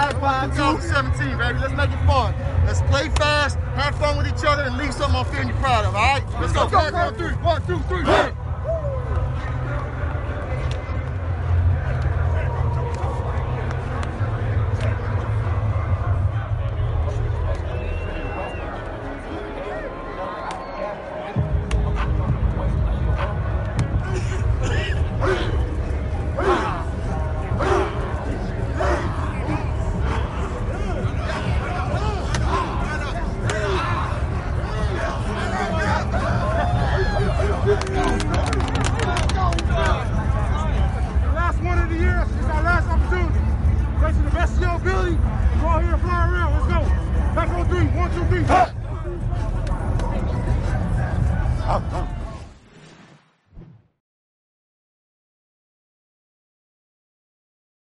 High 2017, baby. Let's make it fun. Let's play fast, have fun with each other, and leave something on film you're proud of, all right? Let's go. 1, 2, 3. 1, 2, 3, hit it. Last one of the year, this is our last opportunity. Play to the best of your ability. Go out here and fly around. Let's go. Back on 3. 1, 2, 3.